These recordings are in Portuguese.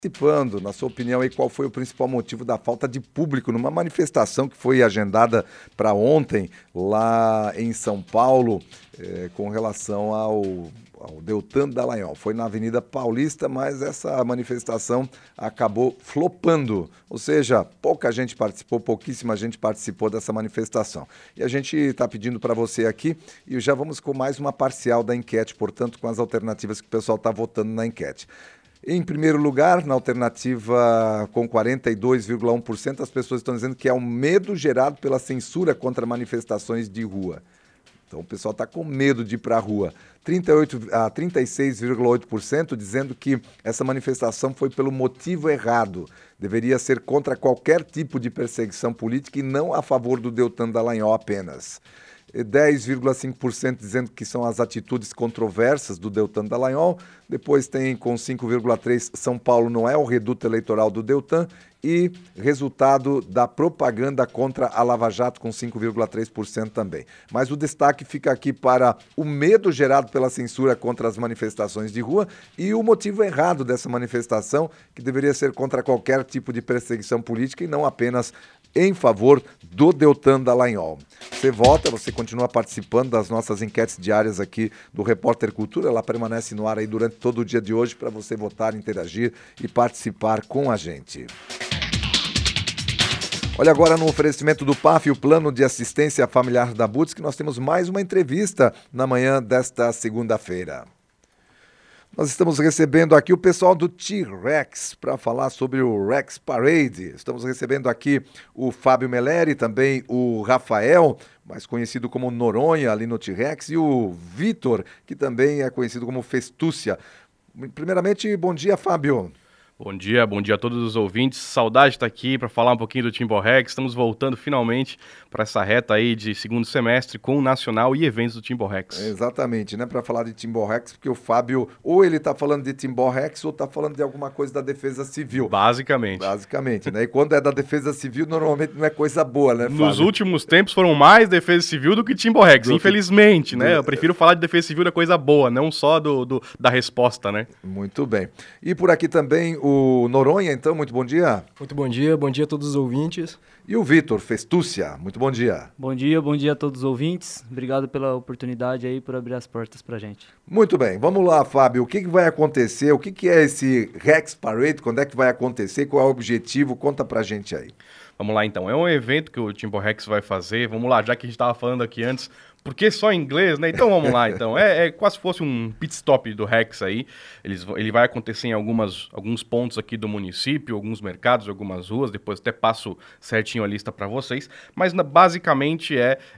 Participando, na sua opinião, aí, qual foi o principal motivo da falta de público numa manifestação que foi agendada para ontem lá em São Paulo, com relação ao Deltan Dallagnol? Foi na Avenida Paulista, mas essa manifestação acabou flopando, ou seja, pouca gente participou, pouquíssima gente participou dessa manifestação. E a gente está pedindo para você aqui, e já vamos com mais uma parcial da enquete, portanto, com as alternativas que o pessoal está votando na enquete. Em primeiro lugar, na alternativa com 42,1%, as pessoas estão dizendo que é o medo gerado pela censura contra manifestações de rua. Então o pessoal está com medo de ir para a rua. 36,8% dizendo que essa manifestação foi pelo motivo errado. Deveria ser contra qualquer tipo de perseguição política e não a favor do Deltan Dallagnol apenas. 10,5% dizendo que são as atitudes controversas do Deltan Dallagnol. Depois tem com 5,3% São Paulo não é o reduto eleitoral do Deltan. E resultado da propaganda contra a Lava Jato com 5,3% também. Mas o destaque fica aqui para o medo gerado pela censura contra as manifestações de rua e o motivo errado dessa manifestação, que deveria ser contra qualquer tipo de perseguição política e não apenas em favor do Deltan Dallagnol. Você vota, você continua participando das nossas enquetes diárias aqui do Repórter Cultura, ela permanece no ar aí durante todo o dia de hoje para você votar, interagir e participar com a gente. Olha agora no oferecimento do PAF, o Plano de Assistência Familiar da Butz, que nós temos mais uma entrevista na manhã desta segunda-feira. Nós estamos recebendo aqui o pessoal do T-Rex para falar sobre o Rex Parade. Estamos recebendo aqui o Fábio Meleri, também o Rafael, mais conhecido como Noronha ali no T-Rex, e o Vitor, que também é conhecido como Festúcia. Primeiramente, bom dia, Fábio. Bom dia a todos os ouvintes. Saudade de estar aqui para falar um pouquinho do Timborrex. Estamos voltando finalmente para essa reta aí de segundo semestre com o Nacional e eventos do Timborrex. Exatamente, né? Para falar de Timborrex, porque o Fábio, ou ele está falando de Timborrex ou está falando de alguma coisa da Defesa Civil. Basicamente, né? E quando é da Defesa Civil, normalmente não é coisa boa, né, Fábio? Nos últimos tempos foram mais Defesa Civil do que Timborrex, infelizmente, né? Eu prefiro falar de Defesa Civil da coisa boa, não só da resposta, né? Muito bem. E por aqui também o Noronha, então, muito bom dia. Muito bom dia a todos os ouvintes. E o Vitor Festúcia, muito bom dia. Bom dia a todos os ouvintes. Obrigado pela oportunidade aí, por abrir as portas pra gente. Muito bem, vamos lá, Fábio. O que vai acontecer? O que é esse Rex Parade? Quando é que vai acontecer? Qual é o objetivo? Conta pra gente aí. Vamos lá, então. É um evento que o Timborrex vai fazer. Vamos lá, já que a gente estava falando aqui antes, por que só em inglês, né? Então vamos lá, então. É quase fosse um pit stop do Rex aí. Ele vai acontecer em alguns pontos aqui do município, alguns mercados, algumas ruas. Depois até passo certinho a lista para vocês. Mas basicamente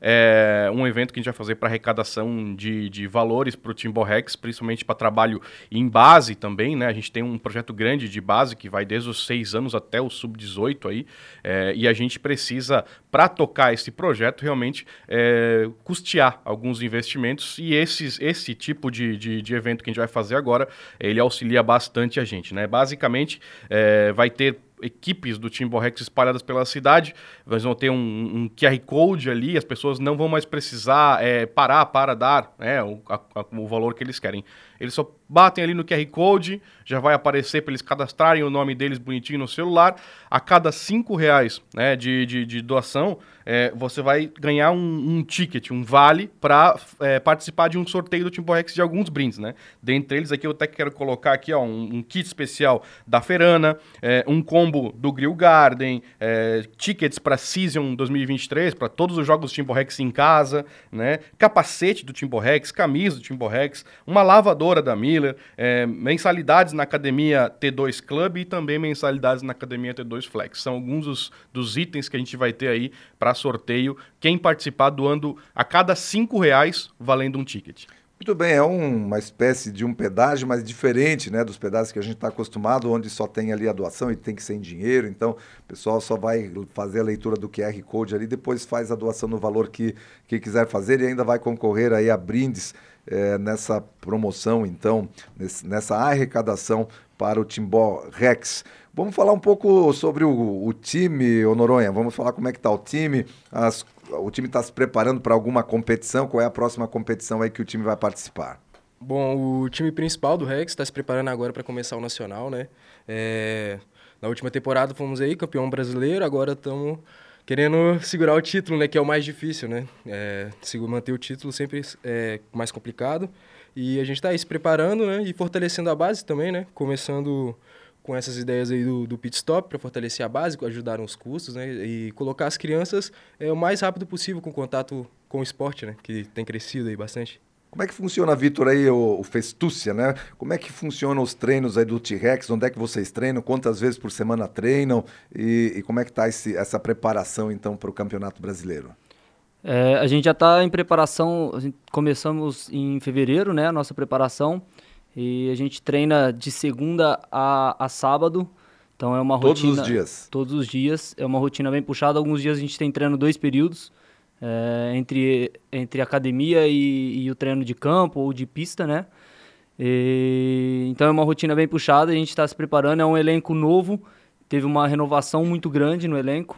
é um evento que a gente vai fazer para arrecadação de valores para o Timborrex, principalmente para trabalho em base também, né? A gente tem um projeto grande de base que vai desde os 6 anos até o sub-18 aí. E a gente precisa, para tocar esse projeto, realmente custear alguns investimentos, e esse tipo de evento que a gente vai fazer agora, ele auxilia bastante a gente, né? Basicamente, vai ter equipes do Timborrex espalhadas pela cidade, nós vamos ter um QR Code ali, as pessoas não vão mais precisar parar para dar, né, o valor que eles querem. Eles só batem ali no QR Code, já vai aparecer para eles cadastrarem o nome deles bonitinho no celular. A cada R$5, né, de doação, você vai ganhar um ticket, um vale, para participar de um sorteio do Timborrex de alguns brindes, né? Dentre eles aqui eu até quero colocar aqui, ó, um kit especial da Ferana, um combo do Grill Garden, tickets para Season 2023, para todos os jogos do Timborrex em casa, né? Capacete do Timborrex, camisa do Timborrex, uma lavadora da Miller, mensalidades na Academia T2 Club e também mensalidades na Academia T2 Flex. São alguns dos itens que a gente vai ter aí para sorteio, quem participar doando a cada R$5 valendo um ticket. Muito bem, é uma espécie de um pedágio, mas diferente, né, dos pedágios que a gente está acostumado, onde só tem ali a doação e tem que ser em dinheiro. Então, o pessoal só vai fazer a leitura do QR Code ali, depois faz a doação no valor que quiser fazer e ainda vai concorrer aí a brindes nessa promoção, então, nessa arrecadação para o Timborrex. Vamos falar um pouco sobre o time, ô Noronha, vamos falar como é que está o time, o time está se preparando para alguma competição, qual é a próxima competição aí que o time vai participar? Bom, o time principal do Rex está se preparando agora para começar o Nacional, né? Na última temporada fomos aí campeão brasileiro, agora estamos querendo segurar o título, né? Que é o mais difícil, né? Manter o título sempre é mais complicado. E a gente está aí se preparando, né? E fortalecendo a base também, né? Começando com essas ideias aí do pit stop para fortalecer a base, ajudar nos custos, né? E colocar as crianças o mais rápido possível com contato com o esporte, né? Que tem crescido aí bastante. Como é que funciona, Vitor, aí o Festúcia, né? Como é que funcionam os treinos aí do T-Rex? Onde é que vocês treinam? Quantas vezes por semana treinam? E como é que está essa preparação, então, para o Campeonato Brasileiro? A gente já está em preparação, começamos em fevereiro, né, a nossa preparação, e a gente treina de segunda a sábado, então é uma rotina... Todos os dias? Todos os dias, é uma rotina bem puxada. Alguns dias a gente tem treino 2 períodos, entre academia e o treino de campo ou de pista, né? Então é uma rotina bem puxada, a gente está se preparando, é um elenco novo, teve uma renovação muito grande no elenco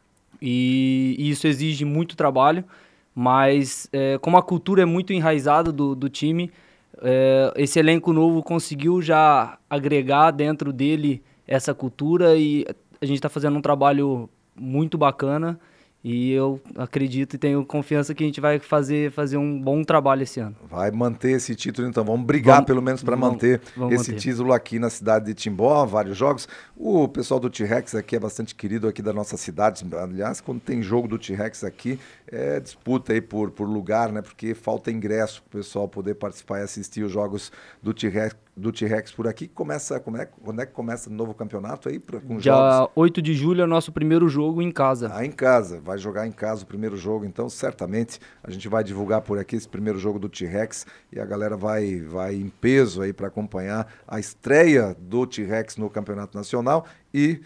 e isso exige muito trabalho, mas como a cultura é muito enraizada do time, esse elenco novo conseguiu já agregar dentro dele essa cultura e a gente está fazendo um trabalho muito bacana. E eu acredito e tenho confiança que a gente vai fazer um bom trabalho esse ano. Vai manter esse título, então. Vamos brigar pelo menos para manter esse título aqui na cidade de Timbó, vários jogos. O pessoal do T-Rex aqui é bastante querido aqui da nossa cidade. Aliás, quando tem jogo do T-Rex aqui, disputa aí por lugar, né? Porque falta ingresso para o pessoal poder participar e assistir os jogos do T-Rex por aqui. Quando é que começa o novo campeonato aí? Com Dia jogos? 8 de julho é o nosso primeiro jogo em casa. Em casa. Vai jogar em casa o primeiro jogo, então certamente a gente vai divulgar por aqui esse primeiro jogo do T-Rex e a galera vai em peso aí para acompanhar a estreia do T-Rex no Campeonato Nacional e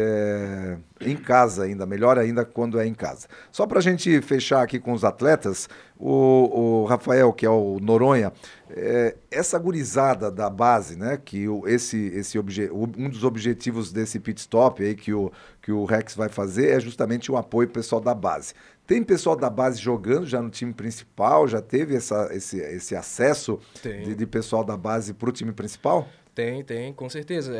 em casa ainda, melhor ainda quando é em casa. Só para a gente fechar aqui com os atletas, o Rafael, que é o Noronha, essa gurizada da base, né, que um dos objetivos desse pit stop aí que o Rex vai fazer é justamente o apoio pessoal da base. Tem pessoal da base jogando já no time principal? Já teve esse acesso de pessoal da base para o time principal? Tem, com certeza.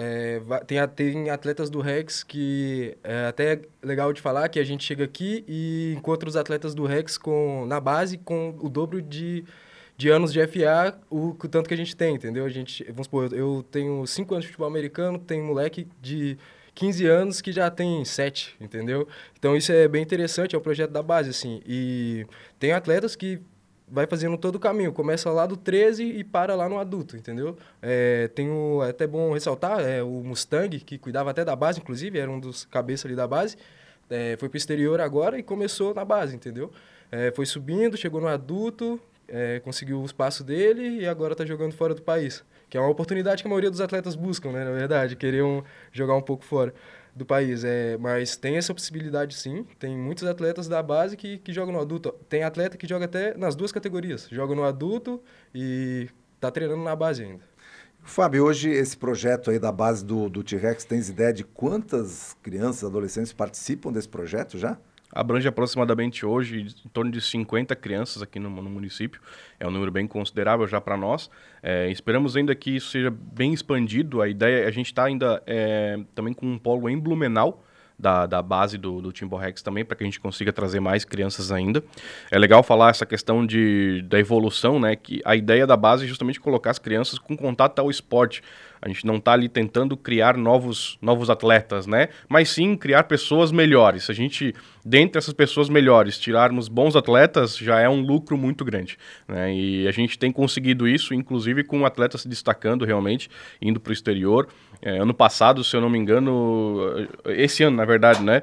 Tem atletas do Rex que é até legal de falar que a gente chega aqui e encontra os atletas do Rex na base com o dobro de anos de FA, o tanto que a gente tem, entendeu? Vamos supor, eu tenho 5 anos de futebol americano, tem um moleque de 15 anos que já tem 7, entendeu? Então isso é bem interessante, é um projeto da base, assim. E tem atletas que vai fazendo todo o caminho, começa lá do 13 e para lá no adulto, entendeu? É até bom ressaltar, o Mustang, que cuidava até da base, inclusive, era um dos cabeças ali da base, foi pro exterior agora e começou na base, entendeu? Foi subindo, chegou no adulto, conseguiu o espaço dele e agora está jogando fora do país, que é uma oportunidade que a maioria dos atletas buscam, né, na verdade, queriam jogar um pouco fora do país, mas tem essa possibilidade sim, tem muitos atletas da base que jogam no adulto, tem atleta que joga até nas 2 categorias, joga no adulto e está treinando na base ainda. Fábio, hoje esse projeto aí da base do T-Rex, tens ideia de quantas crianças, adolescentes participam desse projeto já? Abrange aproximadamente hoje em torno de 50 crianças aqui no município. É um número bem considerável já para nós. Esperamos ainda que isso seja bem expandido. A ideia, a gente está ainda também com um polo em Blumenau, da base do Timbó Rex também, para que a gente consiga trazer mais crianças ainda. É legal falar essa questão da evolução, né? Que a ideia da base é justamente colocar as crianças com contato ao esporte. A gente não está ali tentando criar novos atletas, né? Mas sim criar pessoas melhores. Se a gente, dentre essas pessoas melhores, tirarmos bons atletas, já é um lucro muito grande, né? E a gente tem conseguido isso, inclusive com atletas se destacando realmente, indo para o exterior. Ano passado, se eu não me engano, esse ano, na verdade, né?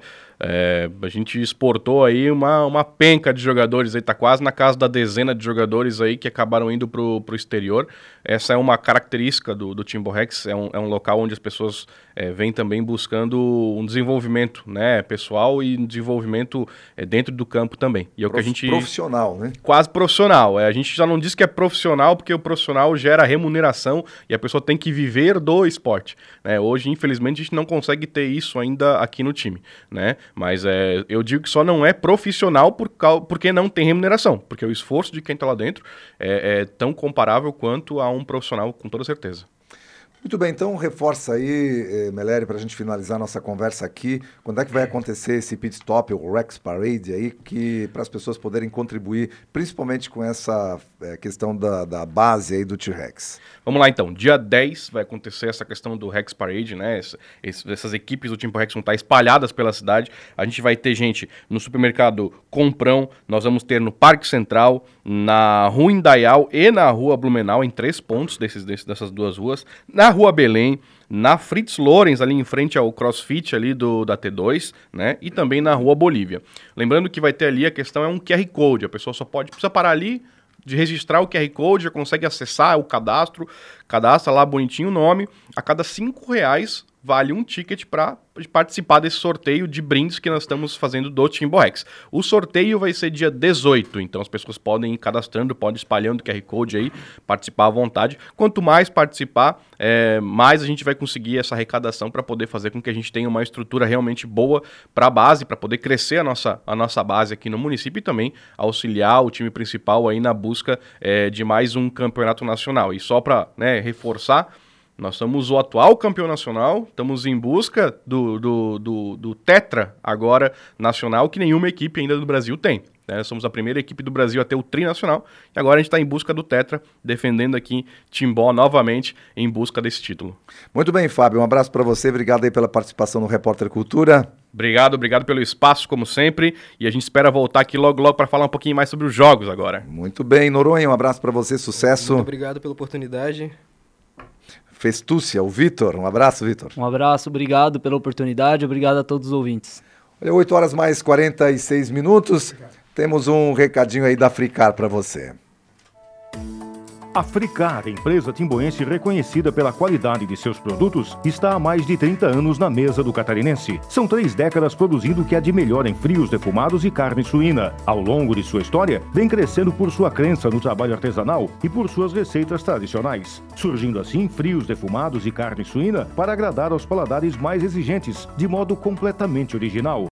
A gente exportou aí uma penca de jogadores, aí tá quase na casa da dezena de jogadores aí que acabaram indo pro exterior. Essa é uma característica do Timbó Rex, é um local onde as pessoas vem também buscando um desenvolvimento, né, pessoal e um desenvolvimento dentro do campo também. E é o que a gente... Profissional, né? Quase profissional. A gente já não diz que é profissional porque o profissional gera remuneração e a pessoa tem que viver do esporte, né? Hoje, infelizmente, a gente não consegue ter isso ainda aqui no time, né? Mas eu digo que só não é profissional porque não tem remuneração, porque o esforço de quem está lá dentro é tão comparável quanto a um profissional, com toda certeza. Muito bem, então reforça aí, Meleri, para a gente finalizar nossa conversa aqui, quando é que vai acontecer esse pit stop, o Rex Parade aí, para as pessoas poderem contribuir, principalmente com essa questão da base aí do T-Rex. Vamos lá então, dia 10 vai acontecer essa questão do Rex Parade, né? Essas equipes do Timpo Rex vão estar espalhadas pela cidade. A gente vai ter gente no supermercado Comprão, nós vamos ter no Parque Central, na Rua Indaial e na Rua Blumenau, em 3 pontos dessas 2 ruas, na Rua Belém, na Fritz Lorenz, ali em frente ao CrossFit ali da T2, né? E também na Rua Bolívia. Lembrando que vai ter ali, a questão é um QR Code, a pessoa só precisa parar ali, de registrar o QR Code, já consegue acessar o cadastra lá bonitinho o nome. A cada R$5 vale um ticket para participar desse sorteio de brindes que nós estamos fazendo do Timbo Rex. O sorteio vai ser dia 18, então as pessoas podem ir cadastrando, podem ir espalhando o QR Code aí, participar à vontade. Quanto mais participar, mais a gente vai conseguir essa arrecadação para poder fazer com que a gente tenha uma estrutura realmente boa para a base, para poder crescer a nossa base aqui no município e também auxiliar o time principal aí na busca de mais um campeonato nacional. E só para reforçar, nós somos o atual campeão nacional, estamos em busca do tetra agora nacional, que nenhuma equipe ainda do Brasil tem. Né? Somos a primeira equipe do Brasil a ter o tri nacional, e agora a gente está em busca do tetra, defendendo aqui Timbó novamente em busca desse título. Muito bem, Fábio, um abraço para você, obrigado aí pela participação no Repórter Cultura. Obrigado pelo espaço, como sempre, e a gente espera voltar aqui logo para falar um pouquinho mais sobre os jogos agora. Muito bem, Noronha, um abraço para você, sucesso. Muito obrigado pela oportunidade. Festúcia, o Vitor. Um abraço, Vitor. Um abraço, obrigado pela oportunidade, obrigado a todos os ouvintes. Olha, 8h mais 46 minutos. Temos um recadinho aí da Fricar para você. A Fricar, empresa timboense reconhecida pela qualidade de seus produtos, está há mais de 30 anos na mesa do catarinense. São 3 décadas produzindo o que há de melhor em frios defumados e carne suína. Ao longo de sua história, vem crescendo por sua crença no trabalho artesanal e por suas receitas tradicionais. Surgindo assim frios defumados e carne suína para agradar aos paladares mais exigentes, de modo completamente original.